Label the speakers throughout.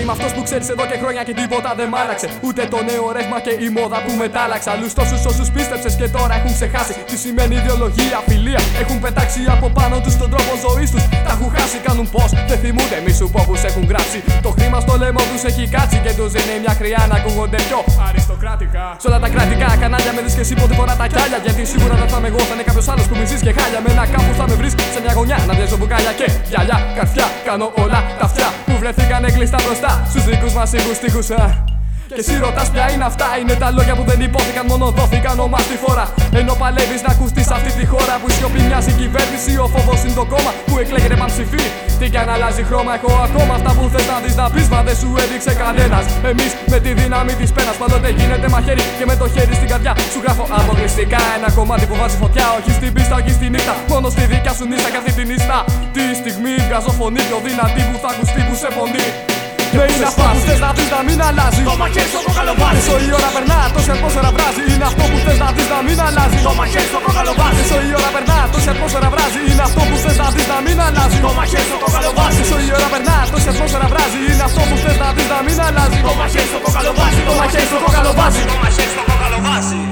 Speaker 1: είμαι αυτός που ξέρεις εδώ και χρόνια και τίποτα δεν μ' άλλαξε. Ούτε το νέο ρεύμα και η μόδα που μετάλλαξε. Αλλούς τόσους όσους πίστεψες και τώρα έχουν ξεχάσει τι σημαίνει ιδεολογία, φιλία. Έχουν πετάξει από πάνω τους τον τρόπο ζωής τους. Τα έχουν χάσει, κάνουν πως δεν θυμούνται. Μη σου πω πως έχουν γράψει. Το χρήμα στο λαιμό τους έχει κάτσει και τους δίνει μια χρειά να ακούγονται πιο αριστοκράτικα. Σ' όλα τα κρατικά κανάλια με δεις και εσύ πότε φορά τα κιάλια. Γιατί σίγουρα δεν θα είμαι εγώ, θα είναι κάποιος άλλος που μισείς και χάλια. Με ένα κάπου θα με βρεις σε μια γωνιά να βιάζω μπουκάλια και γυαλιά, καρφιά. Κάνω όλα τα αυτιά που βρεθήκανε κλειστά μπροστά στους δικούς μας ήχους τείχους. Και εσύ ρωτάς ποια είναι αυτά. Είναι τα λόγια που δεν υπόθηκαν, μόνο δόθηκαν ομάς τη φορά. Ενώ παλεύεις να ακουστείς αυτή τη χώρα που η σιωπή μοιάζει κυβέρνηση. Ο φόβος είναι το κόμμα που εκλέγεται πανψηφί. Τι κι αν αλλάζει χρώμα, έχω ακόμα αυτά που θες να δεις να πεις. Μα δεν σου έδειξε κανένας. Εμείς με τη δύναμη της πένας πάντοτε γίνεται μαχαίρι. Και με το χέρι στην καρδιά σου γράφω αποκλειστικά ένα κομμάτι που βάζει φωτιά. Όχι στην πίστα, όχι στη νύχτα. Μόνο στη δικιά σου νύχτα και αυτή τη νύχτα. Τη στιγμή βγάζω φωνή πιο δυνατή που θα ακουστεί που σε πονεί. Και είναι αυτό που θες να δεις να μην αλλάζει.
Speaker 2: Το μαχαίρι στο κοκαλοβάζι.
Speaker 1: Όσο η ώρα περνά, τόση ατμόσφαιρα βράζει. Είναι αυτό που θες να δεις να μην αλλάζει.
Speaker 2: Το μαχαίρι στο κοκαλοβάζι.
Speaker 1: Όσο η ώρα περνά, τόση ατμόσφαιρα βράζει. Είναι αυτό που θες να δεις να μην αλλάζει.
Speaker 2: Το μαχαίρι στο κοκαλοβάζι.
Speaker 1: Όσο η ώρα περνά, τόση ατμόσφαιρα βράζει. Είναι αυτό που θες να δεις να μην αλλάζει.
Speaker 2: Το μαχαίρι στο κοκαλοβάζι.
Speaker 1: Το μαχαίρι στο κοκαλοβάζι.
Speaker 2: Το μαχαίρι στο κοκαλοβάζι.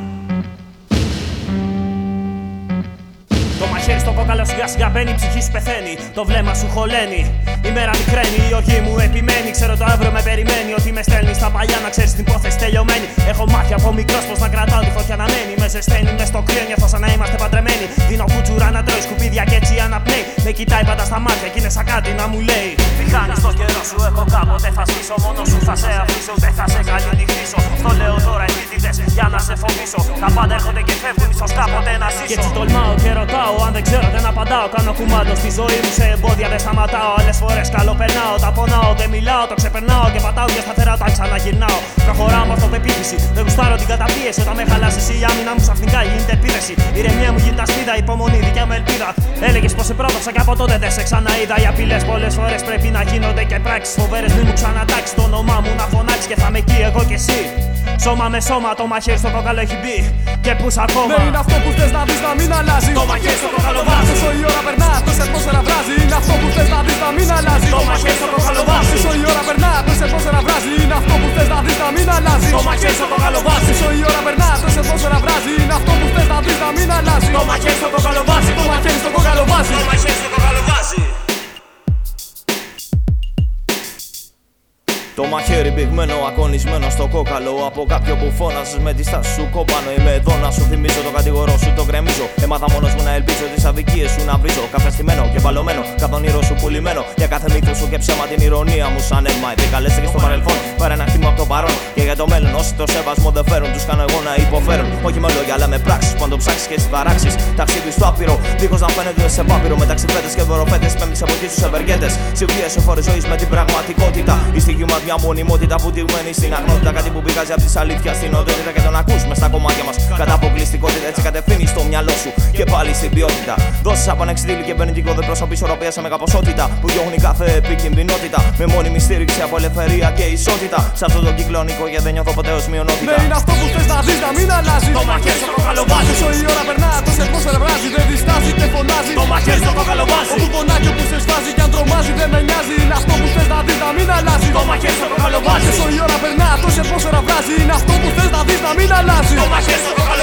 Speaker 2: Το μαχαίρι στο κόκαλο σιγά σιγά μπαίνει, η ψυχή σου πεθαίνει. Το βλέμμα σου χωλαίνει. Η μέρα μικραίνει, η οργή μου επιμένει. Ξέρω το αύριο με περιμένει. Ότι με στέλνει στα παλιά να ξέρεις την υπόθεση τελειωμένη. Έχω μάθει από μικρός πως να κρατάω τη φωτιά να μένει. Με ζεσταίνει, με στο κρύο νιώθω σαν να είμαστε παντρεμένοι. Δίνω κούτσουρα να τρώει σκουπίδια και έτσι αναπνέει. Με κοιτάει πάντα στα μάτια και είναι σαν κάτι να μου λέει. Τι κάνεις το καιρό σου, εγώ κάποτε θα σβήσω. Μόνο σου θα σε αφήσω, δεν θα σε καληνυχτήσω. Στο λέω τώρα επίτηδες για να σε φοβήσω. Τα πάντα έρχονται και φεύγουν, ίσως κάποτε να ζήσω. Και έτσι τολμάω και ρωτάω, αν δεν ξέρω δεν απαντάω. Κάνω κουμάντο στη ζωή μου, σε εμπόδια δεν σταματάω. Άλλες φορές καλοπερνάω, τα πονάω, δεν μιλάω. Το ξεπερνάω και πατάω και σταθερά τα ξαναγυρνάω. Προχωράω με αυτοπεποίθηση, δεν γουστάρω την καταπίεση. Όταν με χαλάσεις η άμυνα μου ξαφνικά γίνεται επίθεση. Η ηρεμία μου γίνεται ασπίδα, υπομονή, δικιά μου ελπίδα. Έλεγες πως σε πρόδοξα και από τότε δεν σε ξαναείδα. Οι απειλές πολλές φορές πρέπει να γίνονται και πράξεις φοβέρες. Μη μου ξανατάξει το όνομά μου να φωνάξει και θα με εκεί εγώ κι εσύ. Σώμα με σώμα, το μαχαίρι στο κόκαλο έχει μπει. Και πούς ακόμα.
Speaker 1: Ναι, είναι αυτό που θες να δεις να μην αλλάζει.
Speaker 2: Το μαχαίρι στο κοκαλοβάζι.
Speaker 1: Όσο η ώρα περνά, τόση ατμόσφαιρα βράζει. Είναι αυτό που θες να δεις να μην αλλάζει.
Speaker 2: Το μαχαίρι στο κοκαλοβάζι.
Speaker 1: Όσο η ώρα περνά, τόση ατμόσφαιρα βράζει. Είναι αυτό που θες να δεις να μην αλλάζει.
Speaker 2: Το μαχαίρι στο κοκαλοβάζι.
Speaker 1: Όσο η ώρα περνά, τόση ατμόσφαιρα βράζει. Είναι αυτό που θες να δεις να μην αλλάζει.
Speaker 2: Το μαχαίρι στο κοκαλοβάζι.
Speaker 1: Το μαχαίρι στο κοκαλοβάζι.
Speaker 2: Το μαχαίρι στο κοκαλοβάζι.
Speaker 3: Το μαχαίρι πυγμένο, ακονισμένο στο κόκαλο. Από κάποιο που φώναζες με τη στάση σου κόπανο. Είμαι εδώ να σου θυμίζω, το κατηγορό σου το γκρεμίζω. Έμαθα μόνος μου να ελπίζω τις αδικίες σου να βρίζω. Καφεστημένο και βαλωμένο, κάθε όνειρο σου πουλημένο. Για κάθε μύθο σου και ψέμα την ηρωνία μου σαν αίμα. Επικαλέσαι και στο παρελθόν, πάρε ένα χτύπημα από το παρόν. Και για το μέλλον, όσοι το σεβασμό δεν φέρουν, τους κάνω εγώ να υποφέρουν. Όχι με λόγια, αλλά με πράξεις που αν το ψάξεις και στις παράξεις. Ταξίδι στο άπειρο, δίχως να φαίνεται σε πάπυρο. Μεταξύ φέτες και δωροφέτες, πέμπτης εποχή στους ευεργέτες. Συμβιές σε φόρες ζωής με την πραγματικότητα. Η στιγμή μας μια μονιμότητα που τυγμένη στην αγνότητα. Κάτι που πηγάζει από τη αλήθεια στην οντότητα και τον ακούς μες στα κομμάτια μας. Κατά αποκλειστικότητα έτσι κατευθύνεις το μυαλό σου και πάλι στην ποιότητα. Δώσεις από ανεξιτήλη και επενδυτικό δεν προσωπεί ισορροπία σε μεγαποσότητα που διώχνει κάθε επικινδυνότητα. Με μόνιμη στήριξη από ελευθερία και ισότητα. Σε αυτό το κυκλώνικο γιατί δεν νιώθω ποτέ ως μειονότητα.
Speaker 1: Ναι, είναι αυτό που θες να δεις να μην αλλάζει.
Speaker 2: Το μαχαίρι στο κοκαλοβάζι.
Speaker 1: Όσο η ώρα περνά, τόση ατμόσφαιρα βράζει. Δεν διστάζει και φωνάζει.
Speaker 2: Το μαχαίρι στο κοκαλοβάζι.
Speaker 1: Όπου πονάκι όπου σε σφάζει κι αν τρομάζει δεν με νοιάζει. Είναι αυτό που θες να δεις να μην αλλάζει.
Speaker 2: Το μαχαίρι στο κοκαλοβάζι.
Speaker 1: Όσο η ώρα περνά, τόση ατμόσφαιρα βράζει. Είναι αυτό που θες να δεις να μην αλλάζει.
Speaker 2: Το μαχαίρι στο κοκαλοβάζι.